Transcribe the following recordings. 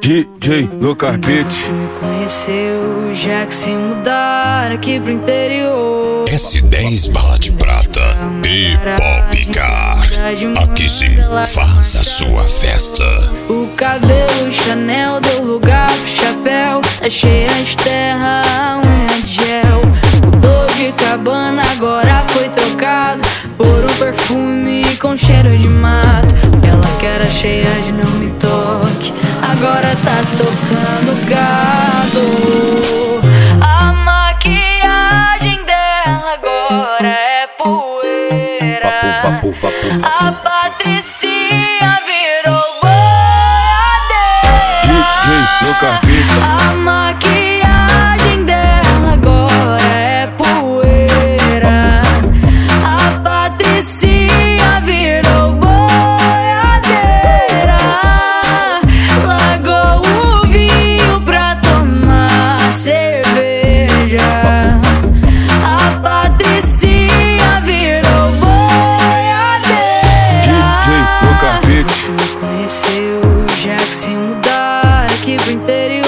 DJ do Carpete. Me conheceu já que se mudar aqui pro interior. S10 Bala de Prata e Popcar. Aqui sim faz a sua festa. O cabelo Chanel deu lugar pro chapéu. Tá cheia de terra, a unha de gel. Mudou de cabana, agora foi trocado por um perfume com cheiro de mato. Ela que era cheia de não me toque, agora tá tocando gado. A maquiagem dela agora é poeira. A Patricinha virou boiadeira. DJ do Carpete. A maquiagem dela agora é poeira. A Patricinha virou boiadeira. Largou o vinho pra tomar cerveja. A Patricinha virou boiadeira. DJ do Carpete. Me conheceu já que se mudar aqui pro interior.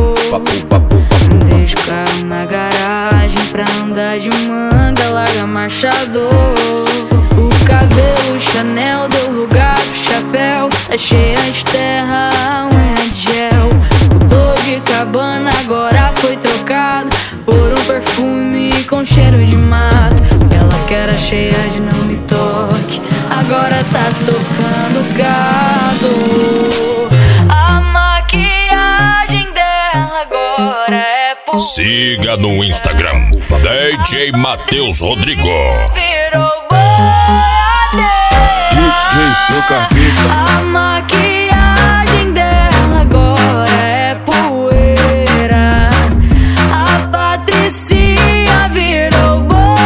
Deixa o carro na garagem pra andar de manga, larga marchador. O cabelo Chanel deu lugar pro chapéu. Tá cheia de terra, a unha de gel. Mudou de cabana, agora foi trocado por um perfume com cheiro de mato. Ela que era cheia de não me toque, agora tá tocando gado. A maquiagem dela agora é poeira. Siga no Instagram DJ Matheus Rodrigo. Virou boiadeira. DJ do Carpete. A maquiagem dela agora é poeira. A Patricinha virou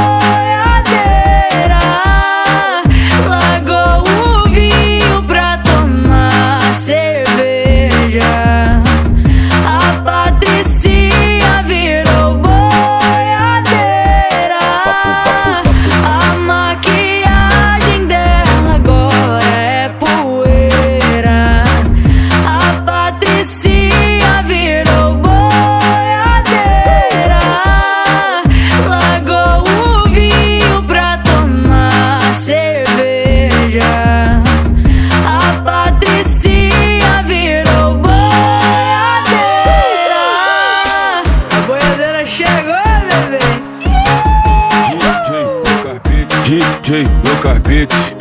boiadeira. Largou o vinho pra tomar cerveja. A Patricinha virou boiadeira. A maquiagem dela agora é poeira. A Patricinha virou boiadeira. Largou o vinho pra tomar cerveja. A Patricinha virou boiadeira. A boiadeira chegou, bebê. DJ do Carpete. DJ do Carpete.